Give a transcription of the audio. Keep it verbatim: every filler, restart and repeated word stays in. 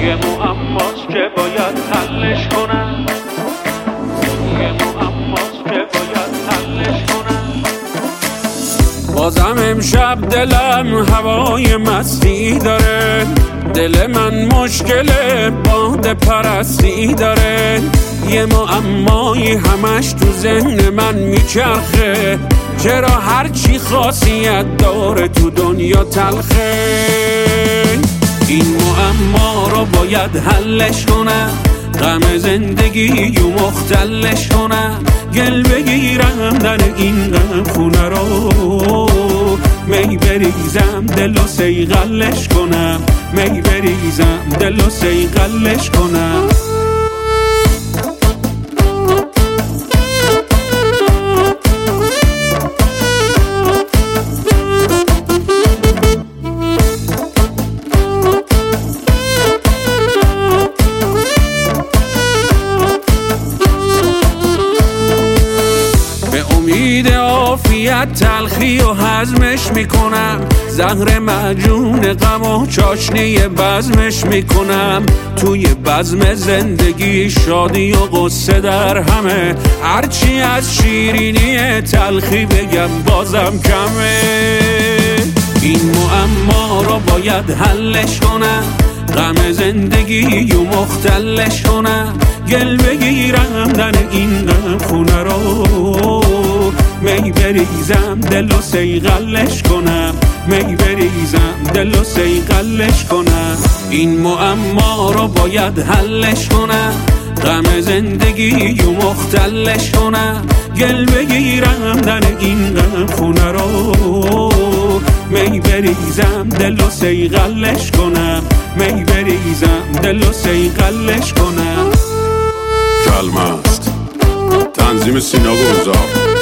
یه معماست که باید حلش کنم، یه معماست که باید حلش کنم. بازم امشب دلم هوای مستی داره، دل من مشکل باد پرستی داره. یه معمایی همش تو ذهن من میچرخه، چرا هرچی خاصیت داره تو دنیا تلخه. این معما رو باید حلش کنم، غم زندگی و مختلش کنم. گل بگیرم در این غم خونه رو، می بریزم دل و سیغلش کنم، می بریزم دل و سیغلش کنم. امید عافیت تلخی و هضمش میکنم، زهر معجون غم و چاشنی بزمش میکنم. توی بزم زندگی شادی و غصه در همه، هرچی از شیرینی تلخی بگم بازم کمه. این معما رو باید حلش کنم، غم زندگی و مختلش کنم. گل بگیرم در این غم خونه رو، می بریزم دل و سیغلش کنم، می بریزم دل و سیغلش کنم. این معما رو باید حلش کنم، غم زندگی و مختلش کنم. گل بگیرم در این غم خونه رو، می بریزم دل و سیغلش کنم، می بریزم دل و سیغلش کنم. کلمه است تنظیم سینا گلزار.